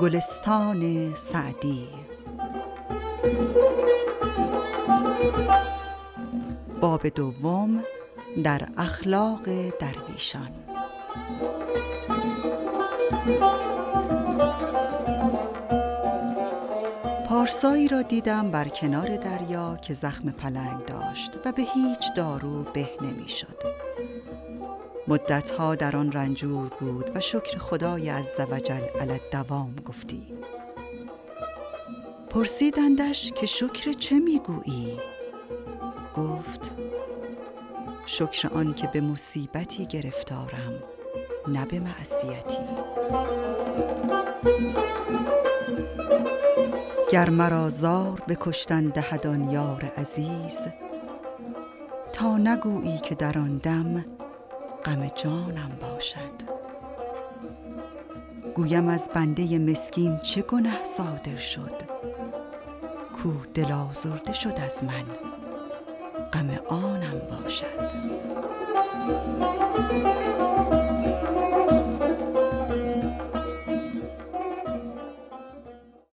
گلستان سعدی. باب دوم، در اخلاق درویشان. پارسایی را دیدم بر کنار دریا که زخم پلنگ داشت و به هیچ دارو به نمی شد. مدتها در آن رنجور بود و شکر خدای عزوجل علی الدوام گفتی. پرسیدندش که شکر چه میگویی؟ گفت شکر آن که به مصیبتی گرفتارم، نه به معصیتی. گر مرا زار به کشتن دهد آن یار عزیز، تا نگویی که در آن دم غم جانم باشد. گویم از بنده مسکین چه گنه صادر شد، کو دل آزرده شد از من، غم آنم باشد.